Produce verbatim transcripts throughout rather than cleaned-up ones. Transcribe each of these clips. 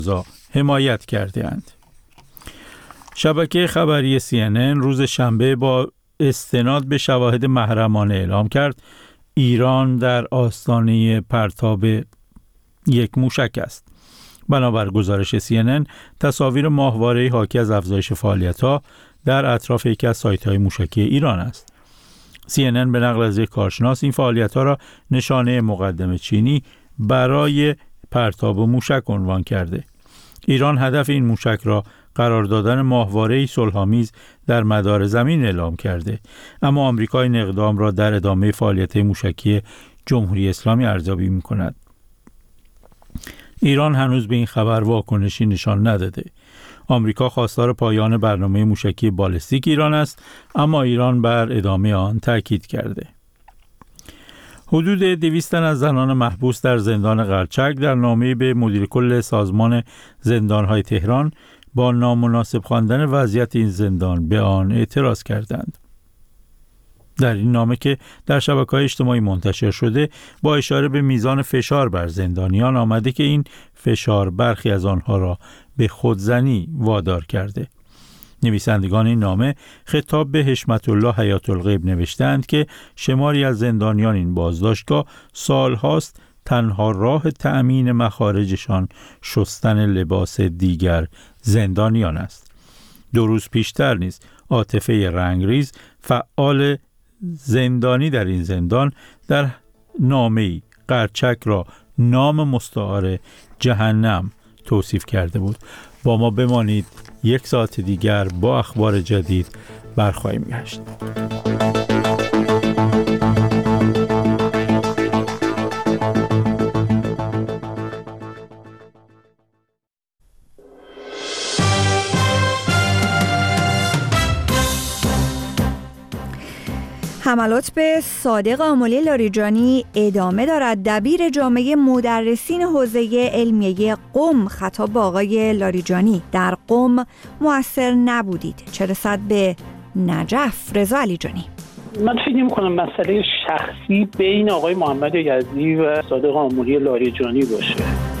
حمایت کرده‌اند. شبکه خبری سی ان ان روز شنبه با استناد به شواهد محرمانه اعلام کرد ایران در آستانه پرتاب یک موشک است. بنابر گزارش سی ان ان، تصاویر ماهواره‌ای حاکی از افزایش فعالیت‌ها در اطراف یکی از سایت‌های موشکی ایران است. سی ان ان به نقل از یک کارشناس این فعالیت‌ها را نشانه مقدم چینی برای پرتاب موشک عنوان کرده. ایران هدف این موشک را قرار دادن ماهواره‌ای صلح‌آمیز در مدار زمین اعلام کرده، اما آمریکا این اقدام را در ادامه فعالیت موشکی جمهوری اسلامی ارزیابی می‌کند. ایران هنوز به این خبر واکنشی نشان نداده. آمریکا خواستار پایان برنامه موشکی بالستیک ایران است، اما ایران بر ادامه آن تاکید کرده. حدود دویست تن از زنان محبوس در زندان قرچک در نامه‌ای به مدیر کل سازمان زندان‌های تهران با نامناسب خواندن وضعیت این زندان به آن اعتراض کردند. در این نامه که در شبکه‌های اجتماعی منتشر شده، با اشاره به میزان فشار بر زندانیان آمده که این فشار برخی از آنها را به خودزنی وادار کرده. نویسندگان این نامه خطاب به حشمت الله حیات الغیب نوشتند که شماری از زندانیان این بازداشتگاه سالهاست تنها راه تأمین مخارجشان شستن لباس دیگر زندانیان است. دو روز پیشتر نیز عاطفه رنگریز، فعال زندانی در این زندان، در نامه‌ای قرچک را نام مستعار جهنم توصیف کرده بود. با ما بمانید، یک ساعت دیگر با اخبار جدید برخواهیم گشت. حملات به صادق آملی لاریجانی ادامه دارد. دبیر جامعه مدرسین حوزه علمیه قم خطاب به آقای لاریجانی: در قم مؤثر نبودید، چه رسد به نجف. رضا علیجانی: من فکر نمی‌کنم مسئله شخصی بین آقای محمد یزدی و صادق آملی لاریجانی باشه.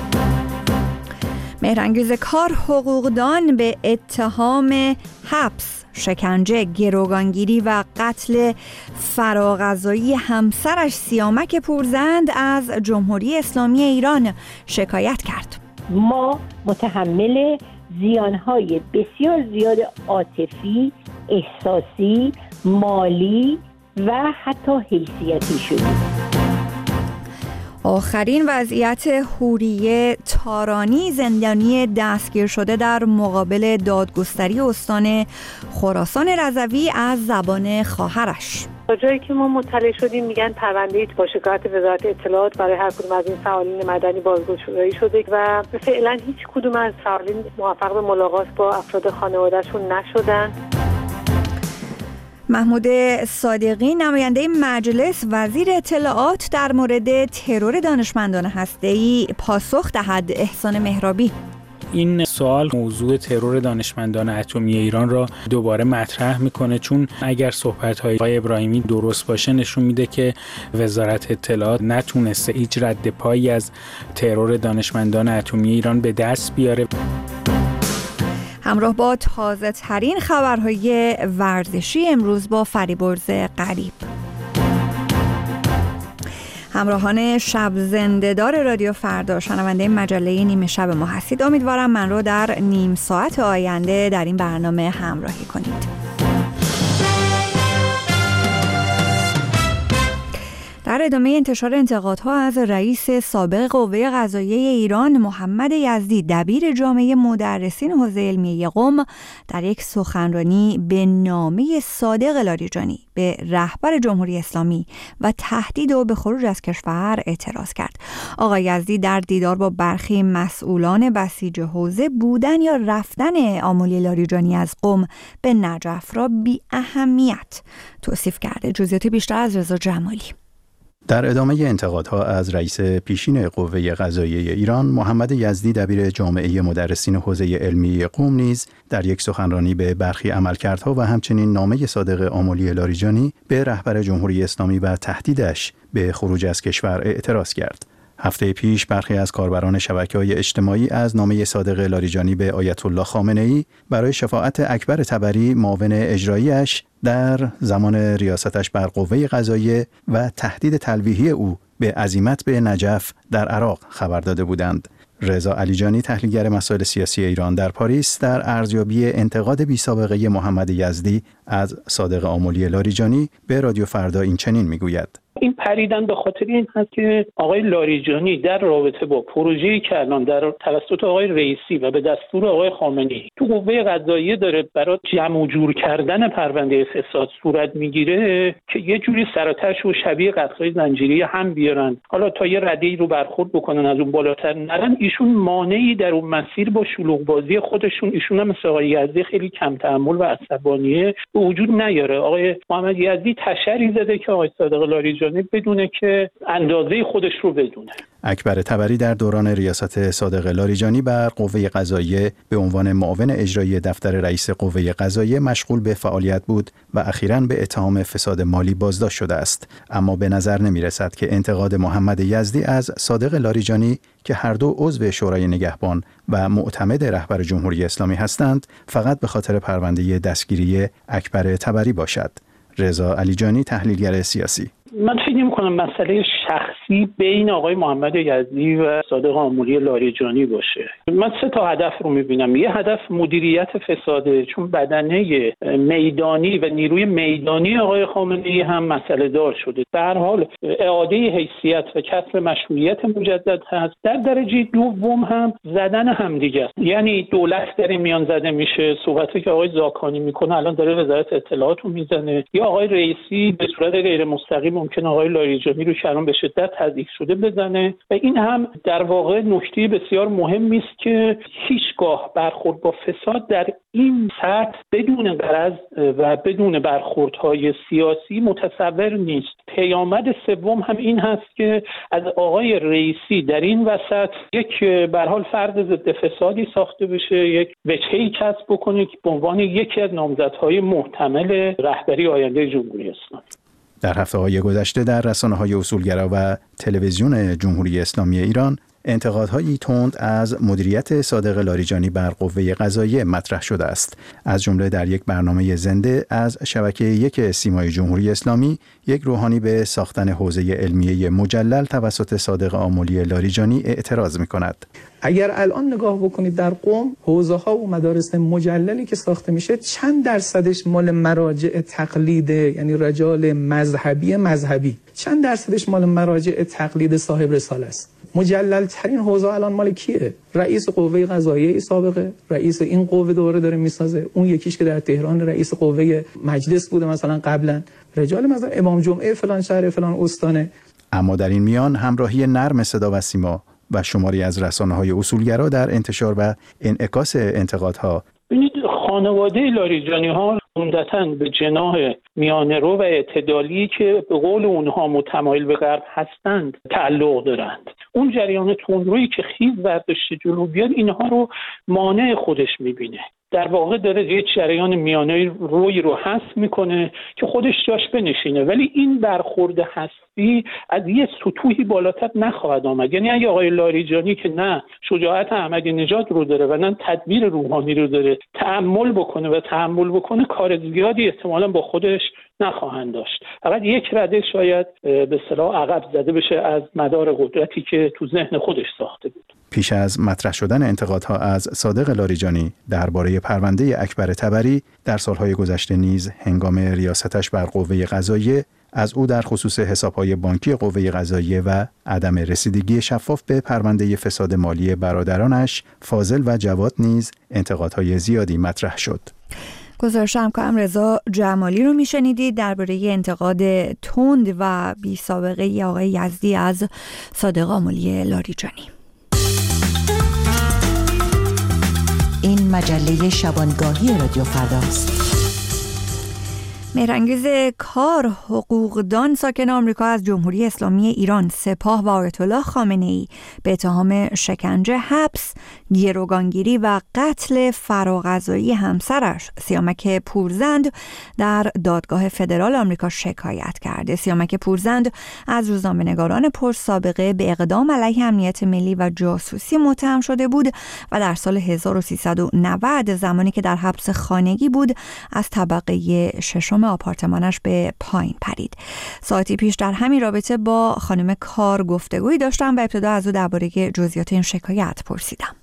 مهرانگیز کار حقوقدان به اتهام حبس، شکنجه، گروگانگیری و قتل فراغذایی همسرش سیامک پورزند از جمهوری اسلامی ایران شکایت کرد. ما متحمل زیانهای بسیار زیاد عاطفی، احساسی، مالی و حتی حیثیتی شدیم. آخرین وضعیت حوریه تارانی، زندانی دستگیر شده در مقابل دادگستری استان خراسان رضوی از زبان خواهرش. تا جایی که ما مطلع شدیم میگن پرونده با شکایت وزارت اطلاعات برای هر کدوم از این فعالین مدنی بازگشایی شده و فعلا هیچ کدوم از فعالین موفق به ملاقات با افراد خانواده‌شون نشدن. محمود صادقی، نماینده مجلس، وزیر اطلاعات، در مورد ترور دانشمندان هسته‌ای پاسخ دهد. احسان مهرابی: این سوال موضوع ترور دانشمندان اتمی ایران را دوباره مطرح میکنه، چون اگر صحبت‌های آقای ابراهیمی درست باشه نشون میده که وزارت اطلاعات نتونسته هیچ رد پایی از ترور دانشمندان اتمی ایران به دست بیاره. همراه با تازه ترین خبرهای ورزشی امروز با فریبرز غریب. همراهان شب زنده‌دار رادیو فردا، شنونده مجله نیمه شب ما هستید. امیدوارم من رو در نیم ساعت آینده در این برنامه همراهی کنید. در ادامه انتشار انتقادها از رئیس سابق قوه قضاییه ایران محمد یزدی، دبیر جامعه مدرسین حوزه علمیه قم در یک سخنرانی به نامه صادق لاریجانی به رهبر جمهوری اسلامی و تهدید او به خروج از کشور اعتراض کرد. آقای یزدی در دیدار با برخی مسئولان بسیج حوزه بودن یا رفتن آملی لاریجانی از قم به نجف را بی اهمیت توصیف کرده. جزئیات بیشتر از رضا جمالی. در ادامه انتقادها از رئیس پیشین قوه قضاییه ایران محمد یزدی، دبیر جامعه مدرسین حوزه علمی قم نیز در یک سخنرانی به برخی عملکردها و همچنین نامه صادق آملی لاریجانی به رهبر جمهوری اسلامی و تهدیدش به خروج از کشور اعتراض کرد. هفته پیش برخی از کاربران شبکه‌های اجتماعی از نامه صادق لاریجانی به آیت الله خامنه‌ای برای شفاعت اکبر طبری معاون اجرایی‌اش در زمان ریاستش بر قوه قضاییه و تهدید تلویحی او به عزیمت به نجف در عراق خبر داده بودند. رضا علیجانی، تحلیلگر مسائل سیاسی ایران در پاریس، در ارزیابی انتقاد بی‌سابقه محمد یزدی از صادق آملی لاریجانی به رادیو فردا این چنین میگوید: این پریدن به خاطر این هست که آقای لاریجانی در رابطه با پروژه‌ای که الان در توسط آقای رئیسی و به دستور آقای خامنه‌ای تو قوه قضاییه داره برای جمع و جور کردن پرونده فساد صورت میگیره که یه جوری سراتش و شبیه قتل‌های زنجیری هم بیارن، حالا تا یه رده‌ای رو برخورد بکنن از اون بالاتر نرن، ایشون مانعی در اون مسیر با شلوغ بازی خودشون، ایشون هم مثل آقای یزدی خیلی کم تحمل و عصبانیه به وجود نیاره. آقای محمد یزدی تشری زده که آقای صادق لاریجانی بدونه که اندازه خودش رو بدونه. اکبر طبری در دوران ریاست صادق لاریجانی بر قوه قضاییه به عنوان معاون اجرایی دفتر رئیس قوه قضاییه مشغول به فعالیت بود و اخیراً به اتهام فساد مالی بازداشت شده است، اما به نظر نمی رسد که انتقاد محمد یزدی از صادق لاریجانی که هر دو عضو شورای نگهبان و معتمد رهبر جمهوری اسلامی هستند فقط به خاطر پرونده دستگیری اکبر طبری باشد. رضا علیجانی، تحلیلگر سیاسی: من فکر می‌کنم مسئله شخصی بین آقای محمد یزدی و صادق آملی لاریجانی باشه. من سه تا هدف رو می‌بینم. یه هدف مدیریت فساده، چون بدنه میدانی و نیروی میدانی آقای خامنه‌ای هم مسئله دار شده. به هر حال اعاده حیثیت و کسب مشروعیت مجدد هست. در درجه دوم هم زدن همدیگه است. یعنی دولت در میان زده میشه، صحبتی که آقای زاکانی میکنه الان داره وزارت اطلاعات رو میزنه، یا آقای رئیسی به صورت غیر مستقیم ممکن آقای لاریجانی رو که الان به شدت تضعیف شده بزنه و این هم در واقع نکته بسیار مهمی است که هیچگاه برخورد با فساد در این سطح بدون غرض و بدون برخوردهای سیاسی متصور نیست. پیامد سوم هم این هست که از آقای رئیسی در این وسط یک به هر حال فرد ضد فسادی ساخته بشه، یک وجهه‌ای کسب بکنه که به عنوان یکی از نامزدهای محتمل رهبری آینده جمهوری اسلامی. در هفته‌های گذشته در رسانه‌های اصولگرا و تلویزیون جمهوری اسلامی ایران انتقادهایی تند از مدیریت صادق لاریجانی بر قوه قضاییه مطرح شده است. از جمله در یک برنامه زنده از شبکه یک سیمای جمهوری اسلامی، یک روحانی به ساختن حوزه علمیه مجلل توسط صادق آملی لاریجانی اعتراض می‌کند. اگر الان نگاه بکنید در قم حوزه‌ها و مدارس مجللی که ساخته میشه چند درصدش مال مراجع تقلیده، یعنی رجال مذهبی مذهبی، چند درصدش مال مراجع تقلید صاحب رساله است. مجلل ترین حوزه الان مال کیه؟ رئیس قوه قضاییه سابقه، رئیس این قوه دوره داره میسازه، اون یکیش که در تهران رئیس قوه مجلس بوده مثلا قبلا، رجال مثلا امام جمعه فلان شهر فلان استانه. اما در این میان همراهی نرم صدا و سیما و شماری از رسانه‌های اصولگرا در انتشار و انعکاس انتقادها. ببینید خانواده لاریجانی ها عمدتاً به جناح میانه‌رو و اعتدالی که به قول اونها متمایل به غرب هستند تعلق دارند. اون جریان تندرویی که خیز برداشته جلو بیاد اینها رو مانع خودش میبینه. در واقع داره یک جریان میانه روی رو حذف میکنه که خودش جاش بنشینه، ولی این برخورد حذفی از یه سطوحی بالاتر نخواهد آمد. یعنی اگه آقای لاریجانی که نه شجاعت احمدی نژاد رو داره و نه تدبیر روحانی رو داره تأمل بکنه و تحمل بکنه، کار زیادی احتمالاً با خودش نخواهند داشت. فقط یک رده شاید به اصطلاح عقب زده بشه از مدار قدرتی که تو ذهن خودش ساخته بود. پیش از مطرح شدن انتقادها از صادق لاریجانی درباره پرونده اکبر طبری در سالهای گذشته نیز هنگام ریاستش بر قوه قضاییه از او در خصوص حسابهای بانکی قوه قضاییه و عدم رسیدگی شفاف به پرونده فساد مالی برادرانش فاضل و جواد نیز انتقادهای زیادی مطرح شد. گزارش همکارم رضا جمالی رو میشنیدید درباره انتقاد تند و بی سابقه آقای یزدی از صادق آملی لاریجانی. این مجله شبانگاهی رادیو فرداست. مهرانگیز کار، حقوقدان ساکن آمریکا از جمهوری اسلامی ایران، سپاه و آیت الله خامنه‌ای به اتهام شکنجه، حبس، گروگانگیری و قتل فراغذایی همسرش سیامک پورزند در دادگاه فدرال آمریکا شکایت کرده. سیامک پورزند از روزنامه‌نگاران پرسابقه به اقدام علیه امنیت ملی و جاسوسی متهم شده بود و در سال هزار و سیصد و نود زمانی که در حبس خانگی بود از طبقه ششم آپارتمانش به پایین پرید. ساعتی پیش در همین رابطه با خانم کار گفتگویی داشتم و ابتدا از او درباره جزئیات این شکایت پرسیدم.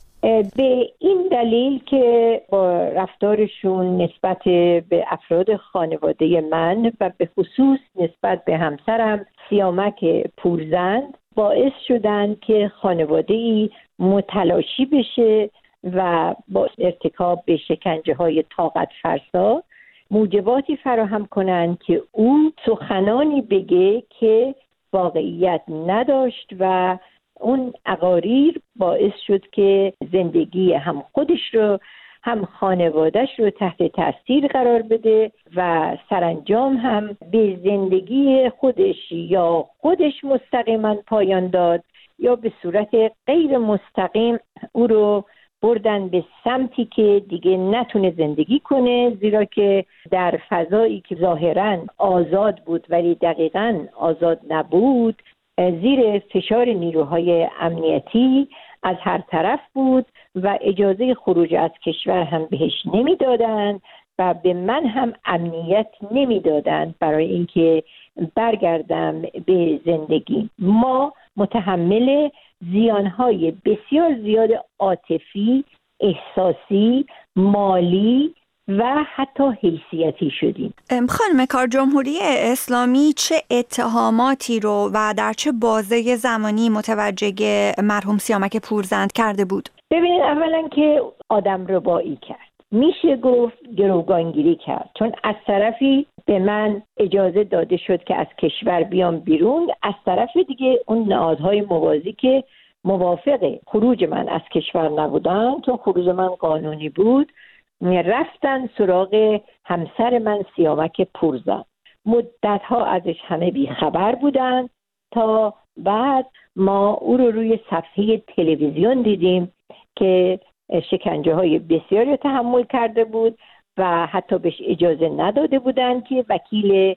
به این دلیل که با رفتارشون نسبت به افراد خانواده من و به خصوص نسبت به همسرم سیامک پورزند باعث شدن که خانواده‌ای متلاشی بشه و با ارتکاب به شکنجه های طاقت فرسا موجباتی فراهم کنند که او سخنانی بگه که واقعیت نداشت و اون اقاریر باعث شد که زندگی هم خودش رو هم خانوادهش رو تحت تاثیر قرار بده و سرانجام هم به زندگی خودش یا خودش مستقیما پایان داد یا به صورت غیر مستقیم او رو بردن به سمتی که دیگه نتونه زندگی کنه، زیرا که در فضایی که ظاهراً آزاد بود ولی دقیقاً آزاد نبود، زیر فشار نیروهای امنیتی از هر طرف بود و اجازه خروج از کشور هم بهش نمیدادن و به من هم امنیت نمیدادن برای اینکه برگردم به زندگی. ما متحمل زیانهای بسیار زیاد عاطفی، احساسی، مالی و حتی حیثیتی شدیم. خانم کار، جمهوری اسلامی چه اتهاماتی رو و در چه بازه زمانی متوجه مرحوم سیامک پورزند کرده بود؟ ببینید، اولا که آدم ربایی کرد، میشه گفت گروگانگیری کرد، چون از طرفی به من اجازه داده شد که از کشور بیام بیرون، از طرف دیگه اون نهادهای موازی که موافق خروج من از کشور نبودن، چون خروج من قانونی بود، رفتن سراغ همسر من سیامک پورزند. مدتها ازش همه بی خبر بودن تا بعد ما او رو روی صفحه تلویزیون دیدیم که شکنجه های بسیاری تحمل کرده بود و حتی بهش اجازه نداده بودن که وکیل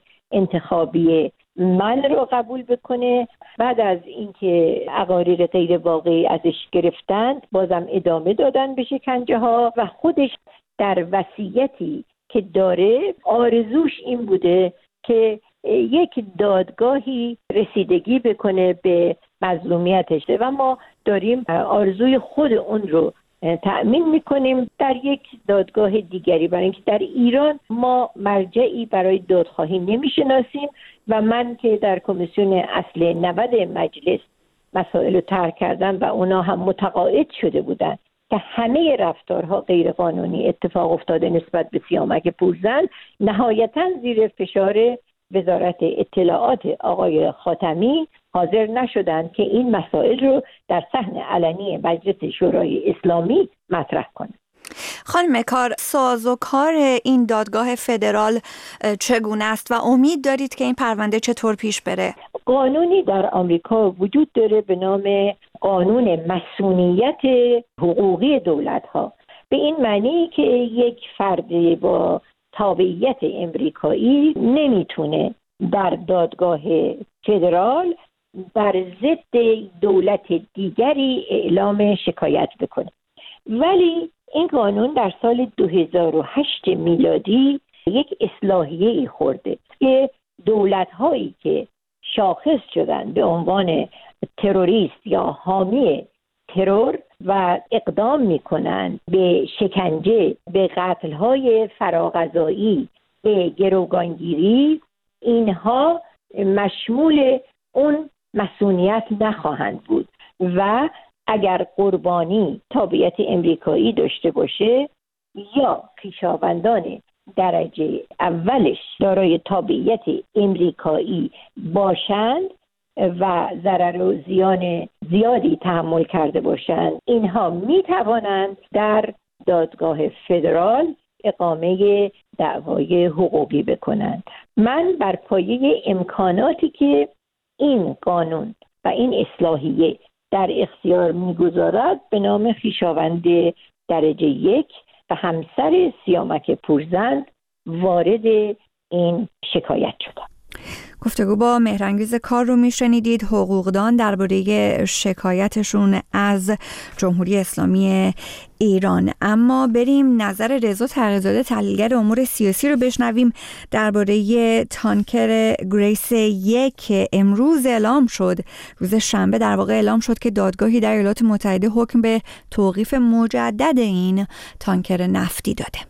انتخابی من رو قبول بکنه. بعد از اینکه اقاریر غیر واقعی ازش گرفتند بازم ادامه دادن به شکنجه ها و خودش در وصیتی که داره آرزوش این بوده که یک دادگاهی رسیدگی بکنه به مظلومیتش و ما داریم آرزوی خود اون رو تأمین میکنیم در یک دادگاه دیگری، برای اینکه در ایران ما مرجعی برای دادخواهی نمیشناسیم و من که در کمیسیون اصل نود مجلس مسائل رو طرح کردم و اونا هم متقاعد شده بودن که همه رفتارها غیر قانونی اتفاق افتاده نسبت به سیامک پورزند، نهایتاً زیر فشار وزارت اطلاعات آقای خاتمی حاضر نشدند که این مسائل رو در صحن علنی مجلس شورای اسلامی مطرح کنند. خانم کار، سازوکار این دادگاه فدرال چگونه است و امید دارید که این پرونده چطور پیش بره؟ قانونی در آمریکا وجود داره به نام قانون مسئولیت حقوقی دولت‌ها، به این معنی که یک فرد با تابعیت امریکایی نمیتونه در دادگاه فدرال بر ضد دولت دیگری اعلام شکایت بکنه. ولی این قانون در سال دو هزار و هشت میلادی یک اصلاحیه‌ای خورده که دولت‌هایی که شاخص شدن به عنوان تروریست یا حامی ترور و اقدام میکنن به شکنجه، به قتل‌های فراغذایی، به گروگانگیری، اینها مشمول اون مسئولیت نخواهند بود و اگر قربانی تابعیت امریکایی داشته باشه یا خویشاوندان درجه اولش دارای تابعیت امریکایی باشند و ضرر و زیان زیادی تحمل کرده باشند، اینها می توانند در دادگاه فدرال اقامه دعوای حقوقی بکنند. من بر پایه امکاناتی که این قانون و این اصلاحیه در اختیار میگذارد به نام خویشاوند درجه یک و همسر سیامک پورزند وارد این شکایت شدم. گفتگو با مهرانگیز کار رو میشنیدید، حقوقدان درباره شکایتشون از جمهوری اسلامی ایران. اما بریم نظر رضا تقی‌زاده تحلیلگر امور سیاسی رو بشنویم درباره تانکر گریس یک که امروز اعلام شد، روز شنبه در واقع اعلام شد که دادگاهی در ایالات متحده حکم به توقیف مجدد این تانکر نفتی داده.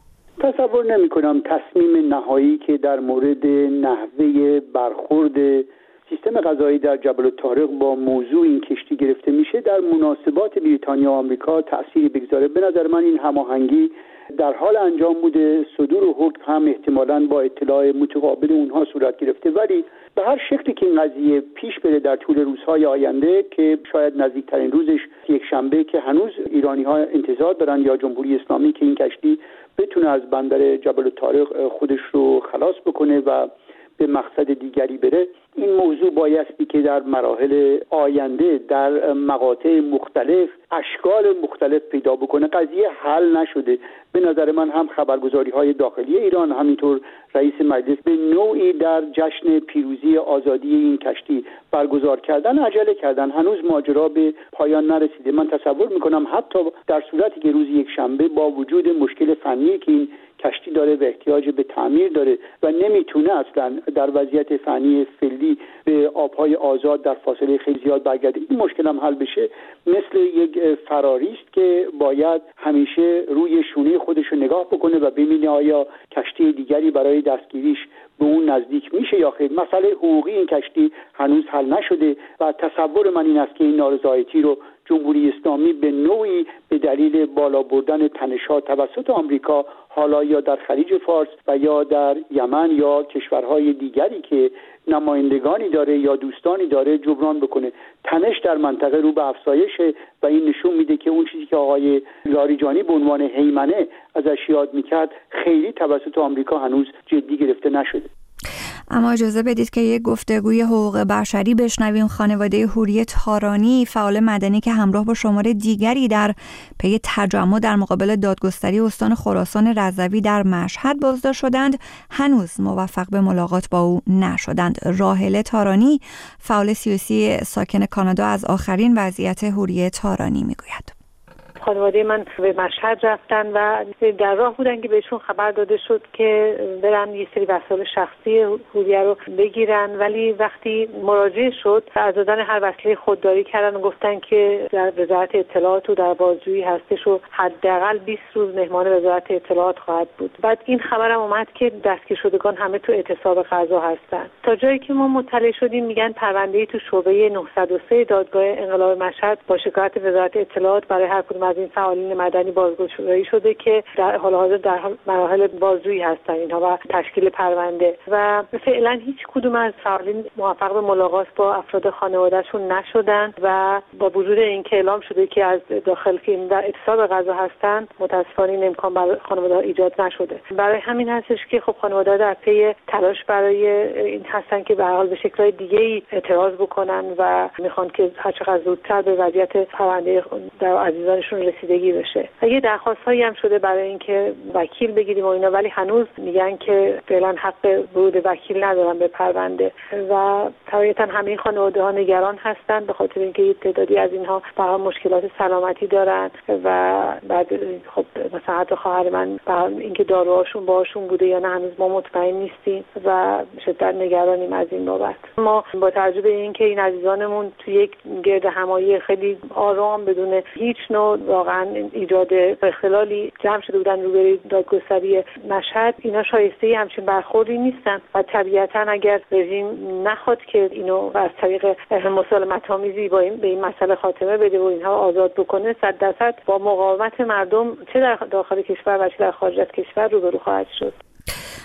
تصور نمی کنم تصمیم نهایی که در مورد نحوه برخورد سیستم قضایی در جبل الطارق با موضوع این کشتی گرفته میشه در مناسبات بریتانیا و آمریکا تأثیری بگذاره. به نظر من این هماهنگی در حال انجام بوده، صدور حکم هم احتمالاً با اطلاع متقابل اونها صورت گرفته، ولی به هر شکلی که این قضیه پیش بره در طول روزهای آینده که شاید نزدیکترین روزش یک شنبه که هنوز ایرانی‌ها انتظار دارن یا جمهوری اسلامی که این کشتی بتونه از بندر جبل الطارق خودش رو خلاص بکنه و به مقصد دیگری بره، این موضوع بایستی که در مراحل آینده در مقاطع مختلف اشکال مختلف پیدا بکنه. قضیه حل نشده. به نظر من هم خبرگزاری های داخلی ایران همینطور رئیس مجلس به نوعی در جشن پیروزی آزادی این کشتی برگزار کردن عجله کردن. هنوز ماجرا به پایان نرسیده. من تصور میکنم حتی در صورتی که روز یک شنبه با وجود مشکل فنی که این کشتی داره و احتیاج به تعمیر داره و نمیتونه اصلا در وضعیت فنی فعلی به آبهای آزاد در فاصله خیلی زیاد برگرده، این مشکل هم حل بشه، مثل یک فراری است که باید همیشه روی شونه خودش رو نگاه بکنه و ببینه آیا کشتی دیگری برای دستگیریش به اون نزدیک میشه یا خیر. مسئله حقوقی این کشتی هنوز حل نشده و تصور من این است که این نارضایتی رو جمهوری اسلامی به نوعی به دلیل بالا بردن تنش‌ها توسط آمریکا، حالا یا در خلیج فارس و یا در یمن یا کشورهای دیگری که نمایندگانی داره یا دوستانی داره جبران بکنه. تنش در منطقه رو به افزایشه و این نشون میده که اون چیزی که آقای لاریجانی به عنوان هیمنه ازش یاد میکرد خیلی توسط آمریکا هنوز جدی گرفته نشده. اما اجازه بدید که یک گفتگوی حقوق بشری بشنویم. خانواده حوری تارانی، فعال مدنی که همراه با شمار دیگری در پی تجمع در مقابل دادگستری استان خراسان رضوی در مشهد بازداشت شدند، هنوز موفق به ملاقات با او نشدند. راحله تارانی، فعال سیاسی ساکن کانادا، از آخرین وضعیت حوری تارانی میگوید. خانواده من به مشهد رفتن و در راه بودن که بهشون خبر داده شد که برن یه سری وسایل شخصی حوریه رو بگیرن، ولی وقتی مراجعه شد از دادن هر وسیله خودداری کردن و گفتن که در وزارت اطلاعات و در بازجویی هستش و حداقل بیست روز مهمان وزارت اطلاعات خواهد بود. بعد این خبرم اومد که دستگیر شدگان همه تو اعتصاب قضا هستن. تا جایی که ما مطلع شدیم میگن پرونده‌ای تو شعبه نهصد و سه دادگاه انقلاب مشهد با شکایت وزارت اطلاعات برای هر کدوم از این فعالین مدنی بازگشایی شده که در حال حاضر در مراحل بازجویی هستن اینها و تشکیل پرونده و فعلا هیچ کدوم از فعالین موفق به ملاقات با افراد خانواده‌شون نشدن و با وجود اینکه اعلام شده که از داخل که در اعتصاب قضا هستن، متاسفانه این امکان برای خانواده‌ها ایجاد نشده. برای همین هستش که خب خانواده‌ها در پی تلاش برای این هستن که به هر حال به شکل‌های دیگه‌ای اعتراض بکنن و میخوان که هر چقدر زودتر به وضعیت پرونده در عزیزانشون رسیدگی بشه. یه درخواست‌هایی هم شده برای اینکه وکیل بگیریم و اینا، ولی هنوز میگن که فعلا حق ورود وکیل ندارن به پرونده و طبیعتاً همه این خانواده‌ها نگران هستن به خاطر اینکه یه تعدادی از اینها با مشکلات سلامتی دارن و بعد خب مثلا حتی خواهر من با اینکه داروهاشون باهاشون بوده یا نه هنوز ما مطمئن نیستیم و شدت نگرانیم از این بابت. ما با توجه به اینکه این عزیزانمون توی یک گرد همایی خیلی آرام بدون هیچ نوع واقعا ایجاد اختلالی جمع شده بودن روبروی دادگستری مشهد، اینا شایسته همچین برخوردی نیستن و طبیعتا اگر رژیم نخواد که اینو از طریق مسالمت‌آمیزی با این به این مسئله خاتمه بده و اینها آزاد بکنه، صد درصد با مقاومت مردم چه در داخل کشور و چه در خارج از کشور روبرو خواهد شد.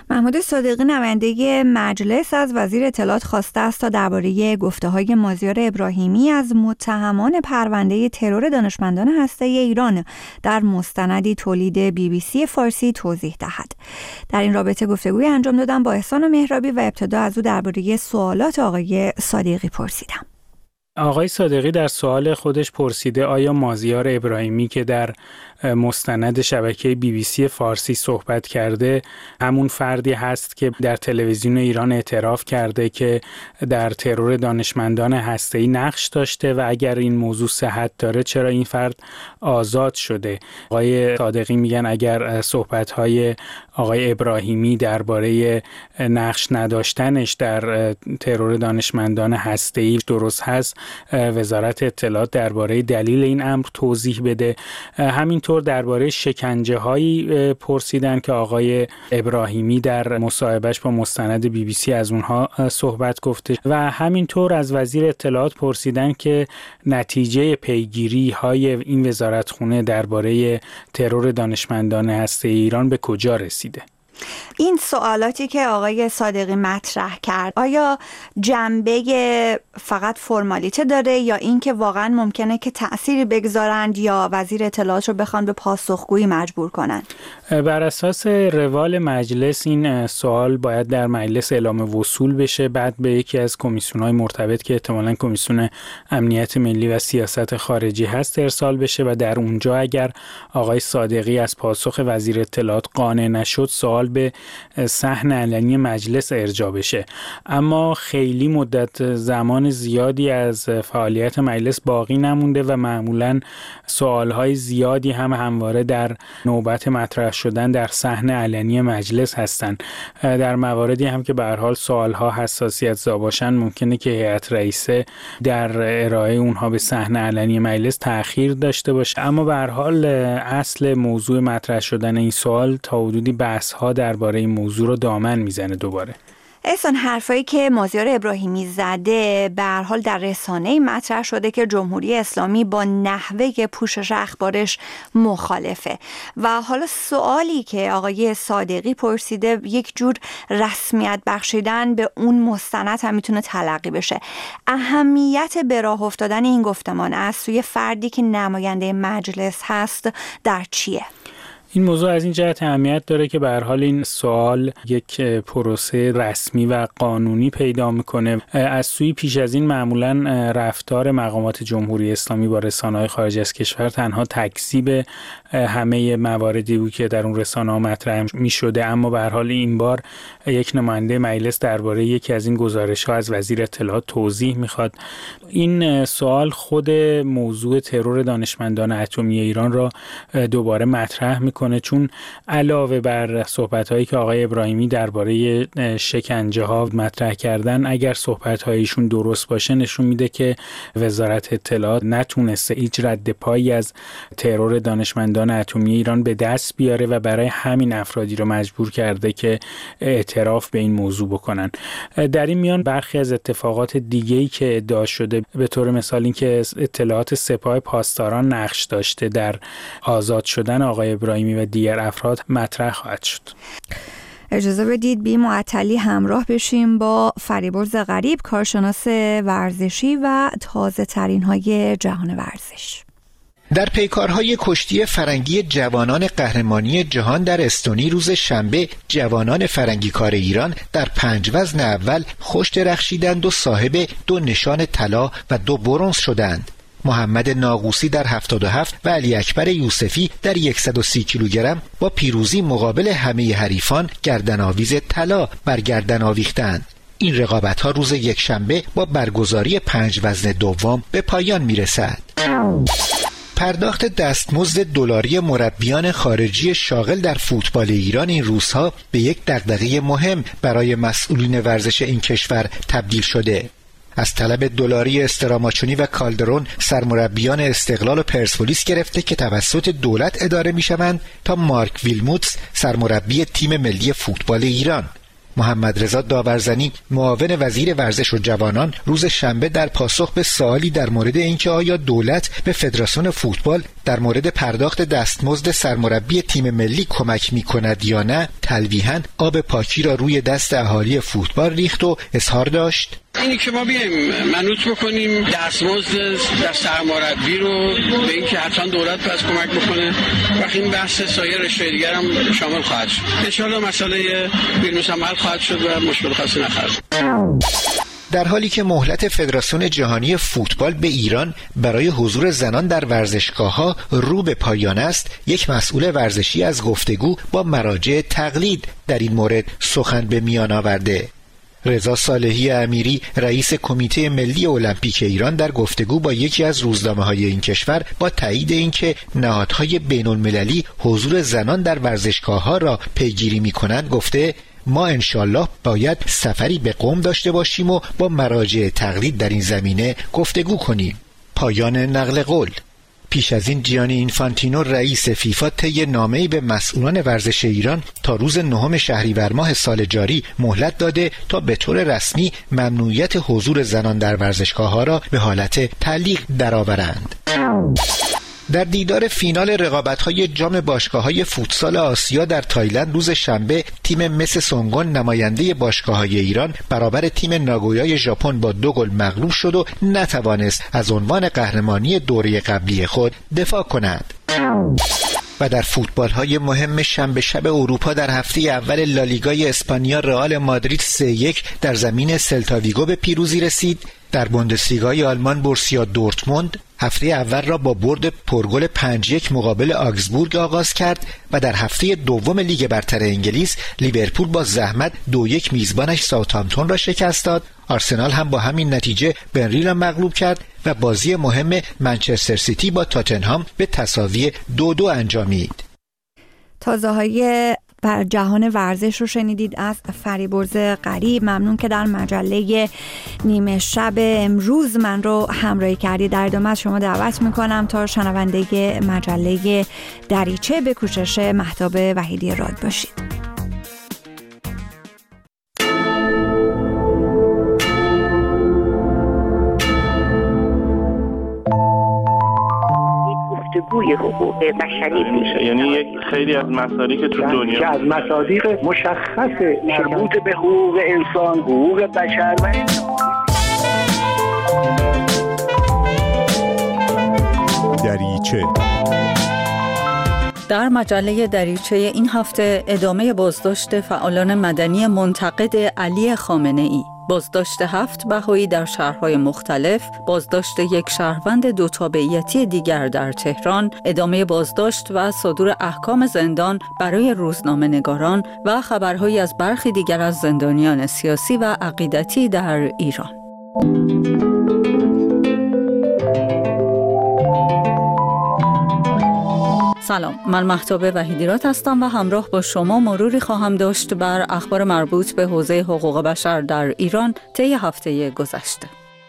محمود صادقی نماینده مجلس از وزیر اطلاعات خواسته است تا درباره گفته‌های مازیار ابراهیمی از متهمان پرونده ترور دانشمندان هسته‌ای ایران در مستندی تولید بی بی سی فارسی توضیح دهد. در این رابطه گفتگوی انجام دادم با احسان مهرابی و ابتدا از او درباره سوالات آقای صادقی پرسیدم. آقای صادقی در سوال خودش پرسیده آیا مازیار ابراهیمی که در مستند شبکه بی بی سی فارسی صحبت کرده همون فردی هست که در تلویزیون ایران اعتراف کرده که در ترور دانشمندان هسته‌ای نقش داشته و اگر این موضوع صحت داره چرا این فرد آزاد شده؟ آقای صادقی میگن اگر صحبت‌های آقای ابراهیمی درباره نقش نداشتنش در ترور دانشمندان هسته‌ای درست هست، وزارت اطلاعات درباره دلیل این امر توضیح بده. همینطور درباره شکنجه هایی پرسیدن که آقای ابراهیمی در مصاحبهش با مستند بی بی سی از اونها صحبت گفته و همینطور از وزیر اطلاعات پرسیدن که نتیجه پیگیری های این وزارتخونه درباره ترور دانشمندان هسته‌ای ایران به کجا رسیده. این سوالاتی که آقای صادقی مطرح کرد آیا جنبه فقط فرمالیته داره یا این که واقعا ممکنه که تأثیری بگذارند یا وزیر اطلاعات رو بخوان به پاسخگویی مجبور کنند؟ بر اساس روال مجلس این سوال باید در مجلس اعلام وصول بشه، بعد به یکی از کمیسیون‌های مرتبط که احتمالاً کمیسیون امنیت ملی و سیاست خارجی هست ارسال بشه و در اونجا اگر آقای صادقی از پاسخ وزیر اطلاعات قانع نشد سوال به صحن علنی مجلس ارجاع بشه. اما خیلی مدت زمان زیادی از فعالیت مجلس باقی نمونده و معمولاً سوالهای زیادی هم همواره در نوبت مطرح شدن در صحن علنی مجلس هستند. در مواردی هم که به هر حال سوالها حساسیت زا باشن ممکنه که هیئت رئیسه در ارائه اونها به صحن علنی مجلس تأخیر داشته باشه، اما به هر حال اصل موضوع مطرح شدن این سوال تا حدودی بحث‌ها درباره این موضوع رو دامن میزنه. دوباره احسان، حرفایی که مازیار ابراهیمی زده به هر حال در رسانه‌ای مطرح شده که جمهوری اسلامی با نحوه پوشش اخبارش مخالفه و حالا سوالی که آقای صادقی پرسیده یک جور رسمیت بخشیدن به اون مستند هم میتونه تلقی بشه. اهمیت به راه افتادن این گفتمان از سوی فردی که نماینده مجلس هست در چیه؟ این موضوع از این جهت اهمیت داره که به هر حال این سوال یک پروسه رسمی و قانونی پیدا میکنه. از سوی پیش از این معمولاً رفتار مقامات جمهوری اسلامی با رسانه‌های خارج از کشور تنها تکذیب همه مواردی بود که در اون رسانه‌ها مطرح میشده، اما به هر حال این بار یک نماینده مجلس درباره یکی از این گزارش‌ها از وزیر اطلاعات توضیح میخواد. این سوال خود موضوع ترور دانشمندان اتمی ایران را دوباره مطرح میکنه کنه، چون علاوه بر صحبت‌هایی که آقای ابراهیمی درباره شکنجه‌ها مطرح کردن، اگر صحبت‌هایشون درست باشه نشون میده که وزارت اطلاعات نتونسته هیچ رد پایی از ترور دانشمندان اتمی ایران به دست بیاره و برای همین افرادی رو مجبور کرده که اعتراف به این موضوع بکنن. در این میان برخی از اتفاقات دیگه‌ای که ادعا شده، به طور مثال اینکه اطلاعات سپاه پاسداران نقش داشته در آزاد شدن آقای ابراهیمی و دیگر افراد مطرح خواهد شد. اجازه بدید بی معطلی همراه بشیم با فریبرز غریب، کارشناس ورزشی و تازه ترین های جهان ورزش. در پیکارهای کشتی فرنگی جوانان قهرمانی جهان در استونی روز شنبه، جوانان فرنگی کار ایران در پنج وزن اول خوش درخشیدند و صاحب دو نشان طلا و دو برنز شدند. محمد ناقوسی در هفتاد و هفت و علی اکبر یوسفی در صد و سی کیلوگرم با پیروزی مقابل همه حریفان گردن‌آویز طلا بر گردن آویختند. این رقابت‌ها روز یکشنبه با برگزاری پنج وزن دوم به پایان می‌رسد. پرداخت دستمزد دلاری مربیان خارجی شاغل در فوتبال ایران این روزها به یک دغدغه مهم برای مسئولین ورزش این کشور تبدیل شده. از طلب دلاری استراماچونی و کالدرون سرمربیان استقلال و پرسپولیس گرفته که توسط دولت اداره می‌شوند تا مارک ویلموتس سرمربی تیم ملی فوتبال ایران. محمد رضا داورزنی معاون وزیر ورزش و جوانان روز شنبه در پاسخ به سوالی در مورد اینکه آیا دولت به فدراسیون فوتبال در مورد پرداخت دستمزد سرمربی تیم ملی کمک می‌کند یا نه تلویحاً آب پاکی را روی دست اهالی فوتبال ریخت و اظهار داشت اینی که ما بیایم منوط بکنیم دستمزد در سرمربی رو به اینکه حتما دولت پس کمک بکنه و این بحث سایر رشته دیگر هم شامل خواهد شد. ان شاءالله مسئله ویروس هم حل خواهد شد و مشکل خاصی نخواهد. در حالی که مهلت فدراسیون جهانی فوتبال به ایران برای حضور زنان در ورزشگاه‌ها رو به پایان است، یک مسئول ورزشی از گفتگو با مراجع تقلید در این مورد سخن به میان آورده. رضا صالحی امیری رئیس کمیته ملی المپیک ایران در گفتگو با یکی از روزنامه‌های این کشور با تایید اینکه نهادهای بین‌المللی حضور زنان در ورزشگاه‌ها را پیگیری می‌کنند گفته ما انشالله باید سفری به قم داشته باشیم و با مراجع تقلید در این زمینه گفتگو کنیم. پایان نقل قول. پیش از این جیانی اینفانتینو رئیس فیفا طی نامه‌ای به مسئولان ورزش ایران تا روز نهم شهریور ماه سال جاری مهلت داده تا به طور رسمی ممنوعیت حضور زنان در ورزشگاه‌ها را به حالت تعلیق درآورند. در دیدار فینال رقابت‌های جام باشگاه‌های فوتسال آسیا در تایلند روز شنبه تیم مس سونگون نماینده باشگاه‌های ایران برابر تیم ناگویای ژاپن با دو گل مغلوب شد و نتوانست از عنوان قهرمانی دوره قبلی خود دفاع کند. و در فوتبال‌های مهم شنبه شب اروپا در هفته اول لالیگای اسپانیا رئال مادرید سه یک در زمین سلتا ویگو به پیروزی رسید. در بوندسلیگای آلمان بورسیا دورتموند هفته اول را با برد پرگل پنج یک مقابل آگزبورگ آغاز کرد و در هفته دوم لیگ برتر انگلیس لیورپول با زحمت دو یک میزبانش ساوثهامپتون را شکست داد. آرسنال هم با همین نتیجه بنری را مغلوب کرد و بازی مهم منچستر سیتی با تاتنهام به تساوی دو دو انجامید. تازه های بر جهان ورزش رو شنیدید از فریبرز غریب. ممنون که در مجله نیمه شب امروز من رو همراهی کردید. در ادامه از شما دعوت میکنم تا شنونده مجله دریچه به کوشش مهتاب وحیدی راد باشید. گفتگوی حقوق بشری میشه، یعنی یک خیلی از مسائلی که تو دنیا که از مصادیق مشخص مربوط به حقوق انسان، حقوق بشر و دریچه. در مجله دریچه این هفته ادامه بازداشت فعالان مدنی منتقد علی خامنه ای، بازداشت هفت بهایی در شهرهای مختلف، بازداشت یک شهروند دو تابعیتی دیگر در تهران، ادامه بازداشت و صدور احکام زندان برای روزنامه‌نگاران و خبرهایی از برخی دیگر از زندانیان سیاسی و عقیدتی در ایران. سلام، من مهتاب وحیدیراد هستم و همراه با شما مروری خواهم داشت بر اخبار مربوط به حوزه حقوق بشر در ایران طی هفته گذشته.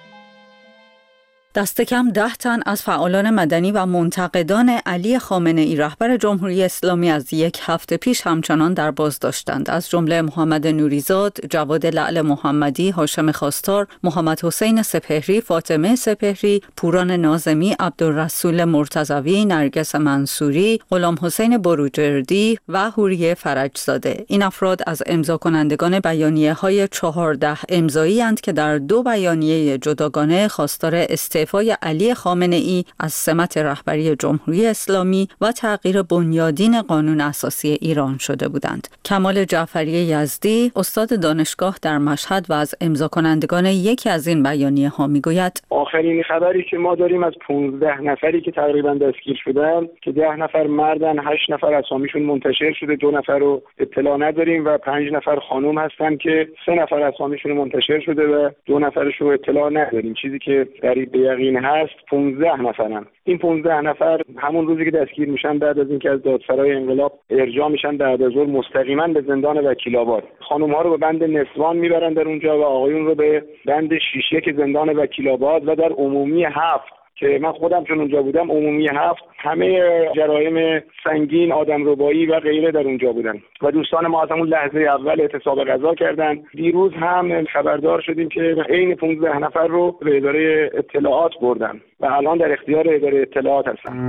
دست کم ده تن از فعالان مدنی و منتقدان علی خامنه ای رهبر جمهوری اسلامی از یک هفته پیش همچنان در بازداشتند، از جمله محمد نوریزاد، جواد لعل محمدی، هاشم خواستار، محمد حسین سپهری، فاطمه سپهری، پوران ناظمی، عبدالرسول مرتضوی، نرگس منصوری، غلام حسین بروجردی و حوریه فرجزاده. این افراد از امضا کنندگان بیانیه های چهارده امضایی اند که در دو بیانیه جداگانه خواستار استعفای علی خامنه ای از سمت رهبری جمهوری اسلامی و تغییر بنیادین قانون اساسی ایران شده بودند. کمال جعفری یزدی، استاد دانشگاه در مشهد و از امضا کنندگان یکی از این بیانیه ها میگوید: آخرین خبری که ما داریم از پانزده نفری که تقریبا دستگیر شدن که ده نفر مردن، هشت نفر اسامیشون منتشر شده، دو نفر رو اطلاع نداریم و پنج نفر خانم هستن که سه نفر اسامیشون منتشر شده و دو نفرش رو اطلاع نداریم. چیزی که در این هست پانزده نفرن. این پانزده نفر همون روزی که دستگیر میشن بعد از اینکه از دادسرای انقلاب ارجاع میشن بعد از ظهر مستقیما به زندان وکیل‌آباد. خانم ها رو به بند نسوان میبرن در اونجا و آقایون رو به بند شش یک زندان وکیل‌آباد و در عمومی هفت که من خودم چون اونجا بودم عمومی هفت همه جرایم سنگین، آدمربایی و غیره در اونجا بودن و دوستان ما از همون لحظه اول اعتصاب غذا کردن. دیروز هم خبردار شدیم که عین پانزده نفر رو به اداره اطلاعات بردن و الان در اختیار اداره اطلاعات هستن.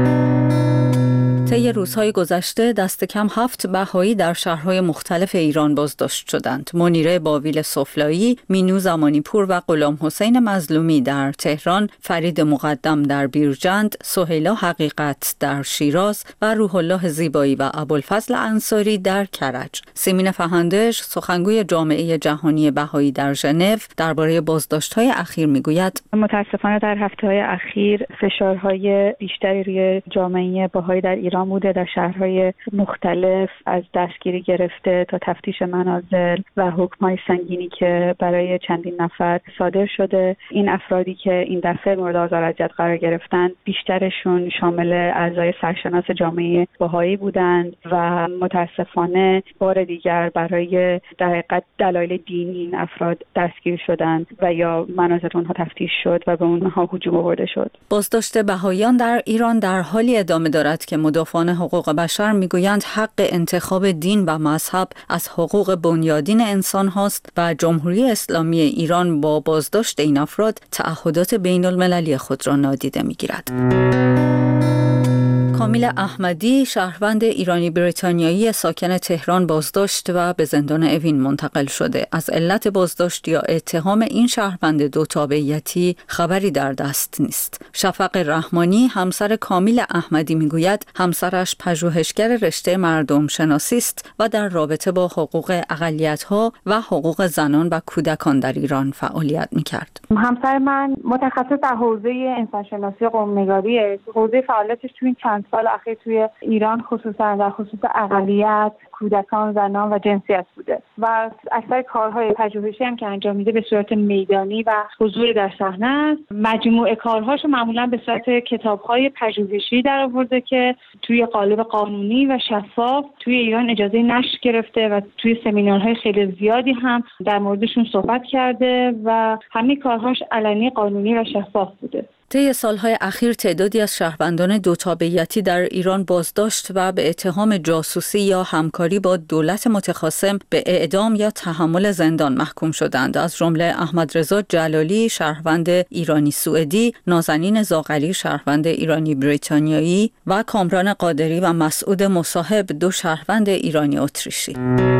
طی روزهای گذشته دست کم هفت بهایی در شهرهای مختلف ایران بازداشت شدند. منیره باویل سفلایی، مینو زمانیپور و غلام حسین مظلومی در تهران، فرید مقدم در بیرجند، سهیلا حقیقت در شیراز و روح الله زیبایی و ابوالفضل انصاری در کرج. سیمین فهندش، سخنگوی جامعه جهانی بهایی در ژنو، درباره بازداشت‌های اخیر میگوید: متاسفانه در هفته‌های اخیر فشارهای بیشتری روی جامعه بهایی در ایران بوده، در شهرهای مختلف، از دستگیری گرفته تا تفتیش منازل و حکم‌های سنگینی که برای چندین نفر صادر شده. این افرادی که این دفعه مورد آزار و اذیت قرار گرفتن بیشترشون شامل اعضای سرشناس جامعه بهایی بودند و متاسفانه بار دیگر برای در حقیقت دلایل دینی این افراد دستگیر شدند و یا منازل اونها تفتیش شد و به اونها هجوم آورده شد. بازداشت بهاییان در ایران در حالی ادامه دارد که مدافعان حقوق بشر میگویند حق انتخاب دین و مذهب از حقوق بنیادین انسان هاست و جمهوری اسلامی ایران با بازداشت این افراد تعهدات بین المللی خود را نادیده میگیرد. کامیل احمدی، شهروند ایرانی بریتانیایی ساکن تهران بازداشت و به زندان اوین منتقل شده. از علت بازداشت یا اتهام این شهروند دو تابعیتی خبری در دست نیست. شفق رحمانی، همسر کامیل احمدی میگوید همسرش پژوهشگر رشته مردم شناسی است و در رابطه با حقوق اقلیت‌ها و حقوق زنان و کودکان در ایران فعالیت میکرد. همسر من متخصص در حوزه انسانشناسی قوم‌نگاریه. حوزه فعالیتش توی این چند سال اخیر توی ایران خصوصا در خصوص اقلیت، کودکان، زنان و جنسیت بوده و اکثر کارهای پژوهشی هم که انجام میده به صورت میدانی و حضور در صحنه است. مجموعه کارهاشو معمولا به صورت کتاب‌های پژوهشی در آورده که توی قالب قانونی و شفاف توی ایران اجازه نشر گرفته و توی سمینارهای خیلی زیادی هم در موردشون صحبت کرده و همین کارهاش علنی، قانونی و شفاف بوده. طی سالهای اخیر تعدادی از شهروندان دو تابعیتی در ایران بازداشت و به اتهام جاسوسی یا همکاری با دولت متخاصم به اعدام یا تحمل زندان محکوم شدند. از جمله احمدرضا جلالی، شهروند ایرانی سوئدی، نازنین زاغری، شهروند ایرانی بریتانیایی و کامران قادری و مسعود مصاحب، دو شهروند ایرانی اتریشی.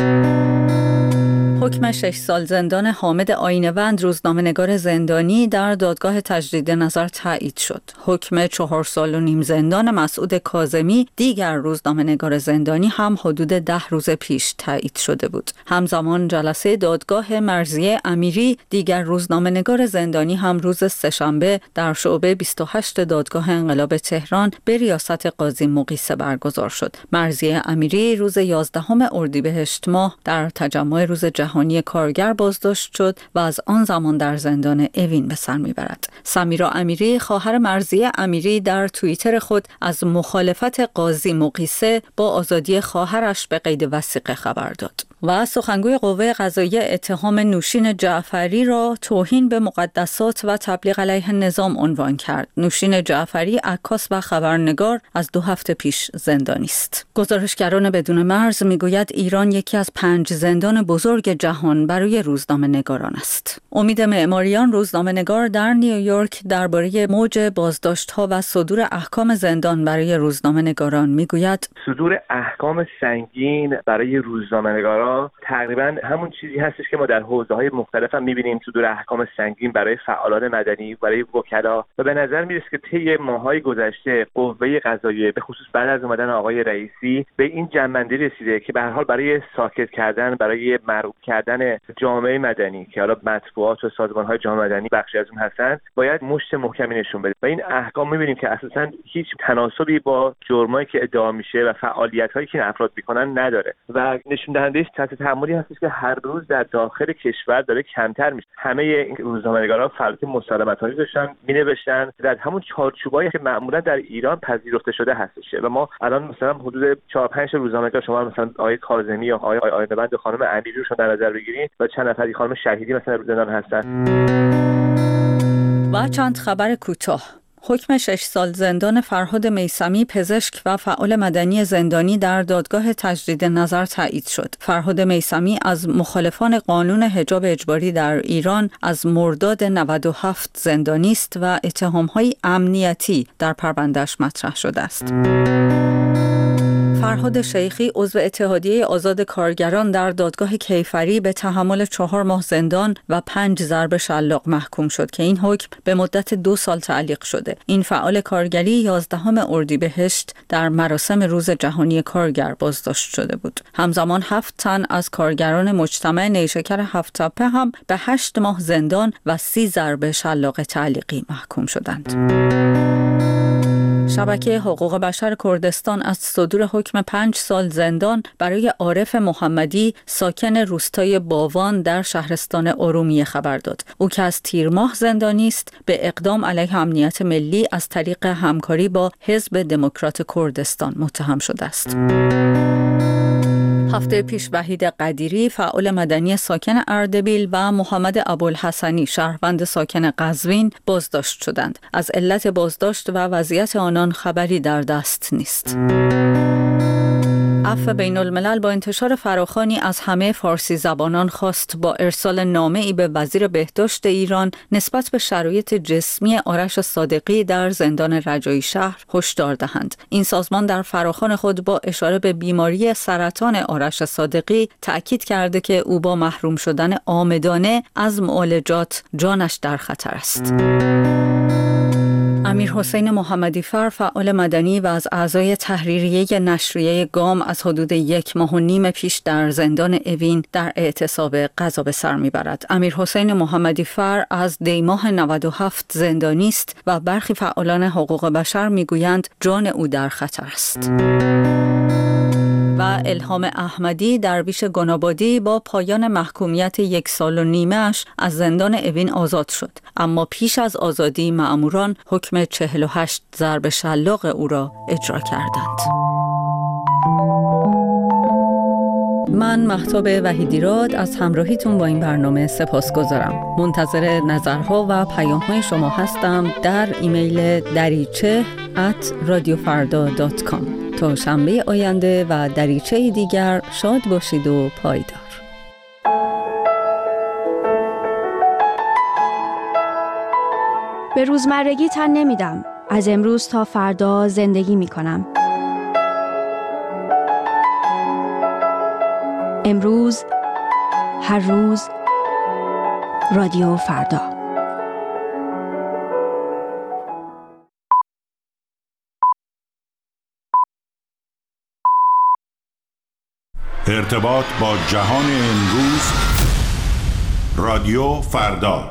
حکم شش سال زندان حامد آیین‌وند، روزنامه‌نگار زندانی، در دادگاه تجدید نظر تایید شد. حکم چهار سال و نیم زندان مسعود کاظمی، دیگر روزنامه‌نگار زندانی، هم حدود ده روز پیش تایید شده بود. همزمان جلسه دادگاه مرضیه امیری، دیگر روزنامه‌نگار زندانی، هم روز سه‌شنبه در شعبه بیست و هشت دادگاه انقلاب تهران به ریاست قاضی مقیسه برگزار شد. مرضیه امیری روز یازدهم اردیبهشت ماه در تجمع روز جهانی کارگر بازداشت شد و از آن زمان در زندان اوین به سر میبرد. سمیرا امیری، خواهر مرضیه امیری، در توییتر خود از مخالفت قاضی مقیسه با آزادی خواهرش به قید وثیقه خبر داد. و سخنگوی قوه قضاییه اتهام نوشین جعفری را توهین به مقدسات و تبلیغ علیه نظام عنوان کرد. نوشین جعفری، عکاس و خبرنگار، از دو هفته پیش زندانی است. گزارشگران بدون مرز میگوید ایران یکی از پنج زندان بزرگ جهان برای روزنامه‌نگاران است. امید معماریان، روزنامه‌نگار در نیویورک، درباره موج بازداشت‌ها و صدور احکام زندان برای روزنامه‌نگاران میگوید صدور احکام سنگین برای روزنامه‌نگاران تقریبا همون چیزی هستش که ما در حوزه‌های مختلف هم می‌بینیم، صدور احکام سنگین برای فعالان مدنی، برای وکلا، و به نظر میرسه که طی ماه‌های گذشته قوه قضاییه به خصوص بعد از اومدن آقای رئیسی به این جنبندی رسیده که به هر حال برای ساکت کردن، برای مرعوب کردن جامعه مدنی که حالا مطبوعات و سازمان‌های جامعه مدنی بخشی از اون هستن، باید مشت محکمی نشون بده و این احکام می‌بینیم که اساساً هیچ تناسبی با جرمایی که ادعا میشه و فعالیت‌هایی که این افراد می‌کنن نداره و نشون دهنده سطح تحملی هستش که هر روز در داخل کشور داره کمتر میشه. همه این روزنامه‌نگارا فعالیت مسالمت‌آمیز داشتن، می‌نوشتن در همون چارچوبایی که معمولا در ایران پذیرفته شده هستش و ما الان مثلا حدود چهار پنج روزنامه‌نگار، شما مثلا آقای کاظمی یا آقای آیین‌وند و خانم امیری رو در نظر بگیرید و چند نفری خانم شهیدی مثلا رو زندان هستن. و چند خبر کوتاه. حکم شش سال زندان فرهاد میثمی پزشک و فعال مدنی زندانی در دادگاه تجدید نظر تایید شد. فرهاد میثمی از مخالفان قانون حجاب اجباری در ایران از مرداد نود و هفت زندانی است و اتهام‌های امنیتی در پرونده‌اش مطرح شده است. فرهاد شیخی عضو اتحادیه آزاد کارگران در دادگاه کیفری به تحمل چهار ماه زندان و پنج ضرب شلاق محکوم شد که این حکم به مدت دو سال تعلیق شده. این فعال کارگری یازدهم اردیبهشت در مراسم روز جهانی کارگر بازداشت شده بود. همزمان هفت تن از کارگران مجتمع نیشکر هفت تپه هم به هشت ماه زندان و سی ضرب شلاق تعلیقی محکوم شدند. شبکه حقوق بشر کردستان از صدور حکم پنج سال زندان برای عارف محمدی ساکن روستای باوان در شهرستان ارومیه خبر داد. او که از تیر ماه زندانی است به اقدام علیه امنیت ملی از طریق همکاری با حزب دموکرات کردستان متهم شده است. هفته پیش وحید قدیری فعال مدنی ساکن اردبیل و محمد ابوالحسنی شهروند ساکن قزوین بازداشت شدند. از علت بازداشت و وضعیت آنان خبری در دست نیست. عفو بین الملل با انتشار فراخوانی از همه فارسی زبانان خواست با ارسال نامه‌ای به وزیر بهداشت ایران نسبت به شرایط جسمی آرش صادقی در زندان رجایی شهر هشدار دهند. این سازمان در فراخوان خود با اشاره به بیماری سرطان آرش صادقی تأکید کرده که او با محروم شدن عامدانه از معالجات جانش در خطر است. امیر حسین محمدی فر فعال مدنی و از اعضای تحریریه نشریه گام از حدود یک ماه و نیم پیش در زندان اوین در اعتصاب قضا به سر میبرد. امیر حسین محمدی فر از دیماه نود و هفت زندانی است و برخی فعالان حقوق بشر میگویند جان او در خطر است. و الهام احمدی درویش گنابادی با پایان محکومیت یک سال و نیمه‌اش از زندان اوین آزاد شد، اما پیش از آزادی مأموران حکم چهل و هشت ضرب شلاق او را اجرا کردند. من مهتاب وحیدیراد از همراهیتون با این برنامه سپاسگزارم. منتظر نظرها و پیام‌های شما هستم در ایمیل دریچه ات رادیو فردا دات کام. تا شنبه آینده و دریچه دیگر شاد باشید و پایدار. به روزمرگی تن نمیدم. از امروز تا فردا زندگی میکنم. امروز، هر روز، رادیو فردا. ارتباط با جهان امروز، رادیو فردا.